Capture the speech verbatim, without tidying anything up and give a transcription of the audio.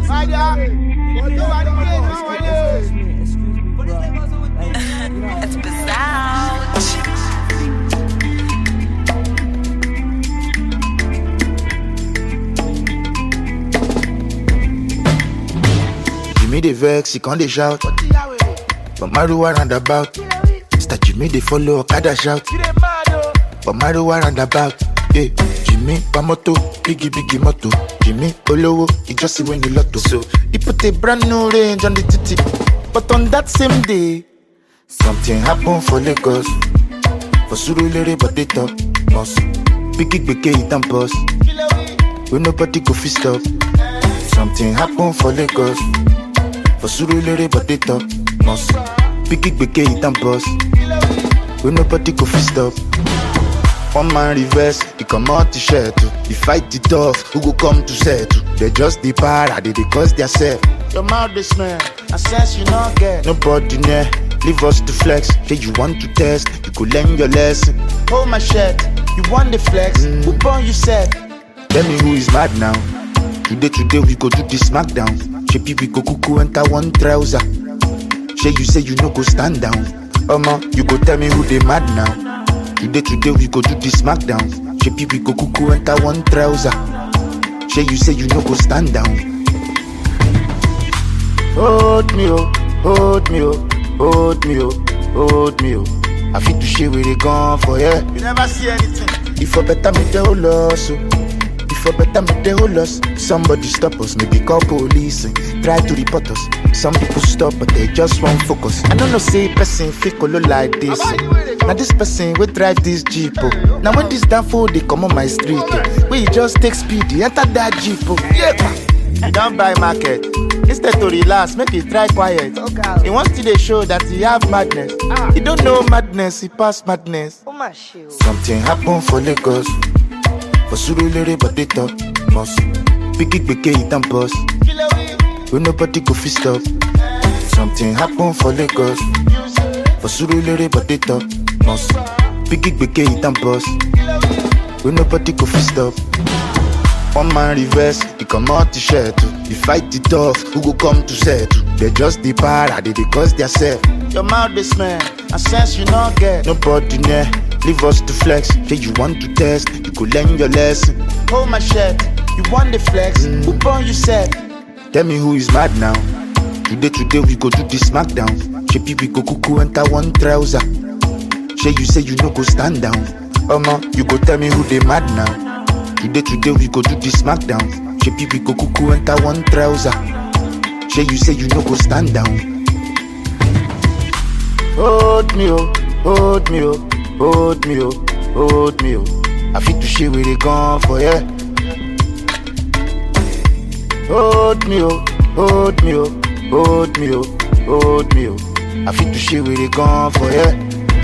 It's bizarre. Jimmy the vex, he can't they shout. But Maruwa roundabout. Mr. Jimmy they follow Okada shout. But Maruwa roundabout. Hey, Jimmy Pamoto, biggie biggie moto. Jimmy Olowo, he just see when you lotto. So he put a brand new range on the titty. But on that same day, something happened for Lagos. For Surulere but they talk must. Biggie biggie it and boss. When nobody go fist up. Something happened for Lagos. For Surulere but they talk must. Biggie biggie it and boss. When nobody go fist up. One man reverse, he come out to share too. He fight the tough, who go come to settle. They just the para, they, they cause their self. Your mouth they smell, a sense you not get. Nobody near, leave us to flex. Say you want to test, you could learn your lesson. Hold my shirt, you want the flex. Mm. Who born you said? Tell me who is mad now. Today, today we go do the smackdown. Shepi we go cuckoo enter one trouser. Say you say you no go stand down. Omo, you go tell me who they mad now. Today, today we go do the smackdown. Shepi we go cuckoo enter one trouser. Say you say you no go stand down. Hold me oh, hold me oh, hold me oh, hold me oh. I feel to share where they gone for yeah. You never see anything. If I better me the whole loss, if I better me the whole loss. Somebody stop us, maybe call police and try to report us. Some people stop, but they just won't focus. I don't know say person fakeolo like this. Now this person will drive this Jeep. Oh. Now when this damn fool they come on my street, oh. We just take speed, enter that Jeep. Oh. Yeah. You don't buy market. Instead to relax, make it try quiet. Okay. He wants to they show that he have madness. Ah. He don't know madness, he pass madness. Oh my shit. Something happened for Lagos. For Surulere but they talk must. Biggie biggie it and boss. When nobody go fist up. Something happened for Lagos. For Surulere but they talk must. Biggie biggie it and boss. When nobody go fist up. One man reverse, he come out to share too. He fight the tough, who go come to settle. They just the para, they, they cause their self. Your mouth they smell, a sense you not get. Nobody near, leave us to flex. Say you want to test, you could learn your lesson. Hold my shirt, you want the flex. Mm. Who born you said? Tell me who is mad now. Today, today we go do the smackdown. Shepi we go cuckoo enter one trouser. Say you say you no go stand down. Omo, you go tell me who they mad now. Today, today we go do the smackdown. Shepi we go cuckoo enter one trouser. Say you say you no go stand down. Hold me oh, hold me oh, hold me oh, hold me oh. I feel to share where they gone for yeah. Hold me oh, hold me oh, hold me oh, hold me oh. I feel to share where they gone for yeah.